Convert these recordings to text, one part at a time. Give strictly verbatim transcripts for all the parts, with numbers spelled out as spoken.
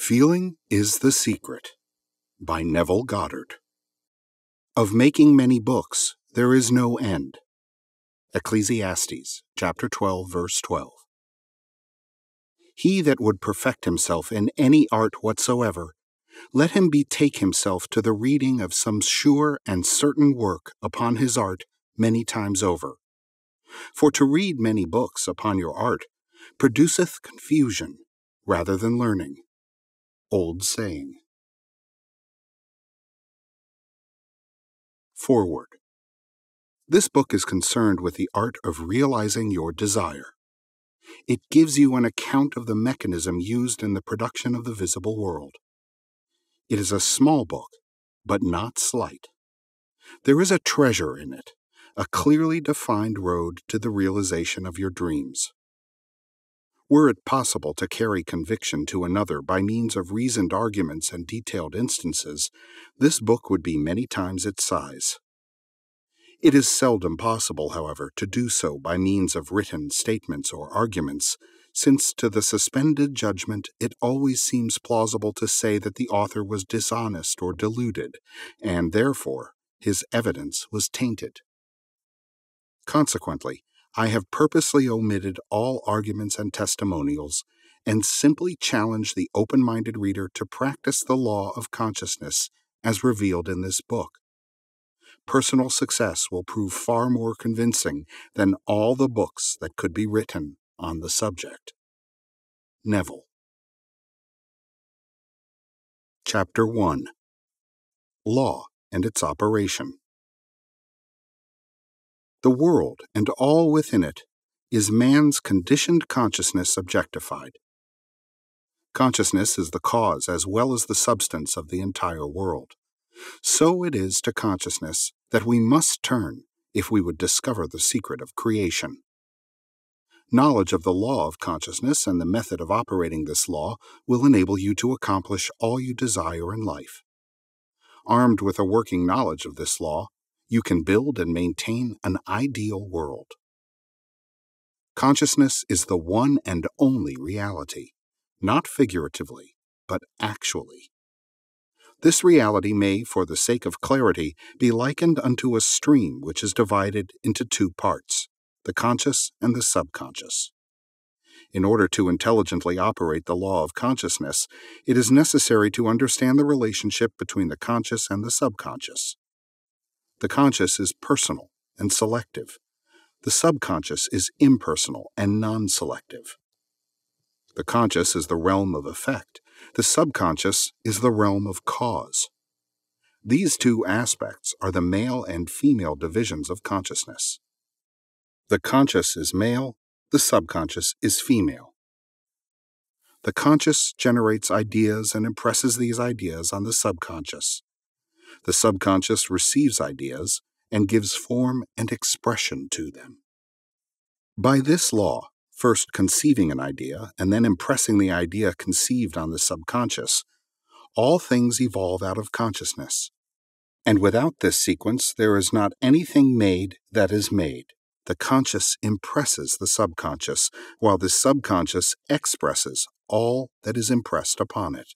Feeling is the Secret by Neville Goddard. Of making many books there is no end. Ecclesiastes chapter twelve, verse twelve. He that would perfect himself in any art whatsoever, let him betake himself to the reading of some sure and certain work upon his art many times over. For to read many books upon your art produceth confusion rather than learning. Old saying. Foreword. This book is concerned with the art of realizing your desire. It gives you an account of the mechanism used in the production of the visible world. It is a small book, but not slight. There is a treasure in it, a clearly defined road to the realization of your dreams. Were it possible to carry conviction to another by means of reasoned arguments and detailed instances, this book would be many times its size. It is seldom possible, however, to do so by means of written statements or arguments, since to the suspended judgment it always seems plausible to say that the author was dishonest or deluded, and therefore his evidence was tainted. Consequently, I have purposely omitted all arguments and testimonials, and simply challenge the open-minded reader to practice the law of consciousness as revealed in this book. Personal success will prove far more convincing than all the books that could be written on the subject. Neville. Chapter one. Law and its Operation. The world and all within it is man's conditioned consciousness objectified. Consciousness is the cause as well as the substance of the entire world. So it is to consciousness that we must turn if we would discover the secret of creation. Knowledge of the law of consciousness and the method of operating this law will enable you to accomplish all you desire in life. Armed with a working knowledge of this law, you can build and maintain an ideal world. Consciousness is the one and only reality, not figuratively, but actually. This reality may, for the sake of clarity, be likened unto a stream which is divided into two parts, the conscious and the subconscious. In order to intelligently operate the law of consciousness, it is necessary to understand the relationship between the conscious and the subconscious. The conscious is personal and selective. The subconscious is impersonal and non-selective. The conscious is the realm of effect. The subconscious is the realm of cause. These two aspects are the male and female divisions of consciousness. The conscious is male, the subconscious is female. The conscious generates ideas and impresses these ideas on the subconscious. The subconscious receives ideas and gives form and expression to them. By this law, first conceiving an idea and then impressing the idea conceived on the subconscious, all things evolve out of consciousness. And without this sequence, there is not anything made that is made. The conscious impresses the subconscious, while the subconscious expresses all that is impressed upon it.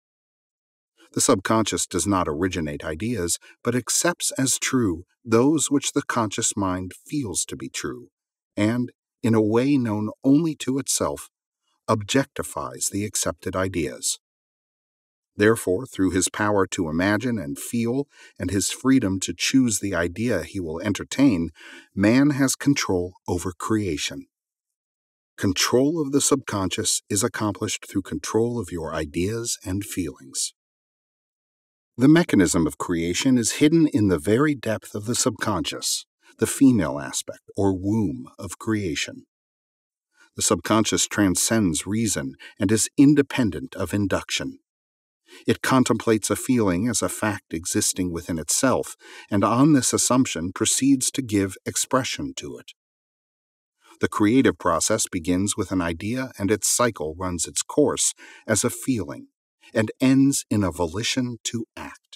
The subconscious does not originate ideas, but accepts as true those which the conscious mind feels to be true, and, in a way known only to itself, objectifies the accepted ideas. Therefore, through his power to imagine and feel, and his freedom to choose the idea he will entertain, man has control over creation. Control of the subconscious is accomplished through control of your ideas and feelings. The mechanism of creation is hidden in the very depth of the subconscious, the female aspect or womb of creation. The subconscious transcends reason and is independent of induction. It contemplates a feeling as a fact existing within itself, and on this assumption proceeds to give expression to it. The creative process begins with an idea, and its cycle runs its course as a feeling, and ends in a volition to act.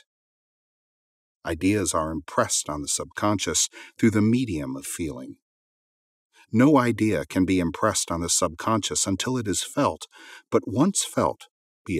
Ideas are impressed on the subconscious through the medium of feeling. No idea can be impressed on the subconscious until it is felt, but once felt,